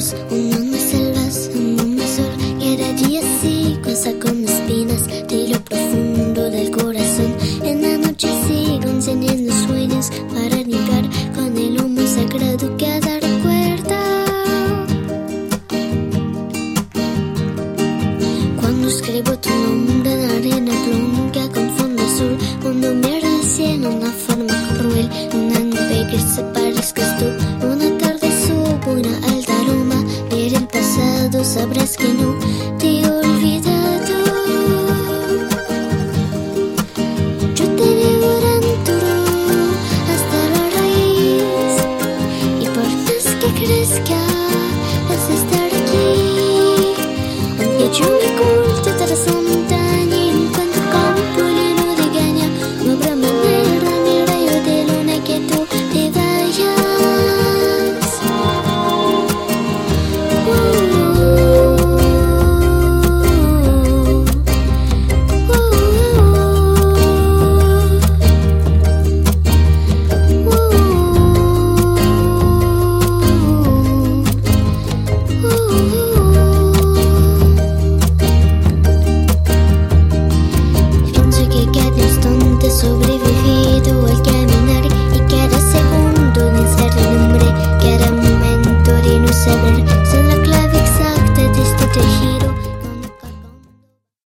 sos un mundo salvas, un mundo sol. Cada día sigo con espinas de lo profundo del corazón. En la noche sigo encendiendo sueños para limpiar con el humo sagrado cada recuerdo. Cuando escribo tu nombre en arena blanca con fondo azul, cuando miro el cielo una forma cruel, una nube que se parezcas tú. Una tarde subo una alta aroma, ver el pasado sabrás que no te he olvidado. Yo te devoro hasta la raíz, y por más que crezca vas a estar aquí, aunque yo